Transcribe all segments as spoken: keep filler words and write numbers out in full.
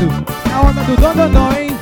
contato. É a onda do Dom Dom, hein?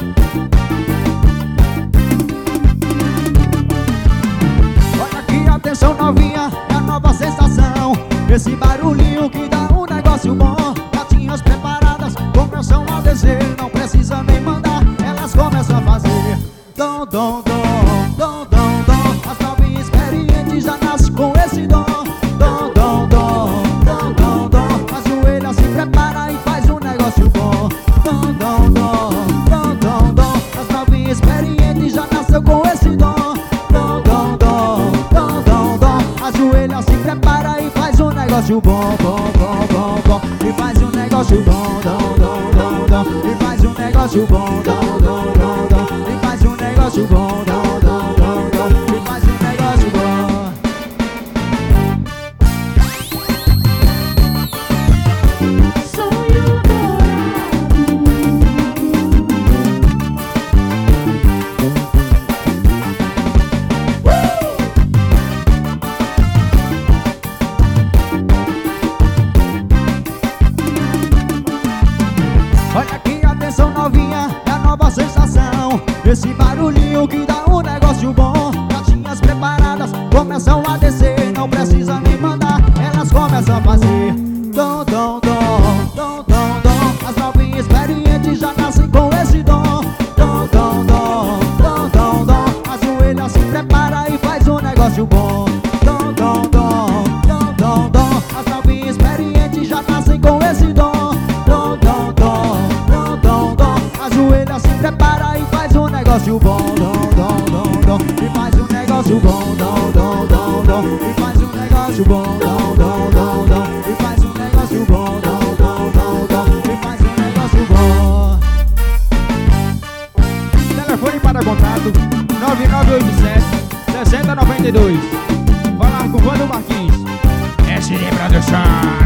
Olha aqui, atenção novinha, é a nova sensação. Esse barulhinho que dá um negócio bom. Gatinhas preparadas começam a descer, não precisa nem mandar, elas começam a fazer. Dom, dom, dom, dom, dom, dom. As novinhas experientes já nascem com esse dom. Dom, dom, dom, dom, dom, dom. A joelha se prepara e faz um negócio bom. Dom, dom, dom, dom, dom, dom. As novinhas experientes já nasceu com esse dom. Dom, dom, dom, dom, dom, dom. A joelha se prepara e faz um negócio bom, bom, bom, bom, bom. E faz um negócio bom, dom, dom, dom, dom. E faz um negócio bom, dom, dom, dom, dom. E faz um negócio bom, dom, dom, dom, dom. E faz um negócio bom. Sonho Olha aqui, atenção novinha, é a nova sensação. Esse barulhinho que dá um negócio bom. Gatinhas preparadas começam a descer, não precisa nem mandar, elas começam a fazer. Dom, dom, dom, dom, dom, dom. As novinhas experientes já nascem com esse dom. Dom, dom, dom, dom, dom, dom. A joelha se prepara e faz um negócio bom. Dom, dom, dom, dom, dom, dom. As novinhas experientes já nascem com esse dom. Dom, dom, dom, dom, dom, dom. A joelha se prepara e faz um negócio bom. Dom, dom, dom, dom. E faz um negócio bom. Dom, dom, dom, dom. E faz um negócio bom. Dom, dom, dom, dom. E faz um negócio bom. Dom, dom, dom, dom. E faz um negócio bom. Telefone para contato nove nove oito sete, sessenta noventa e dois. Falar com o Wando Marquinhos. S D Produção.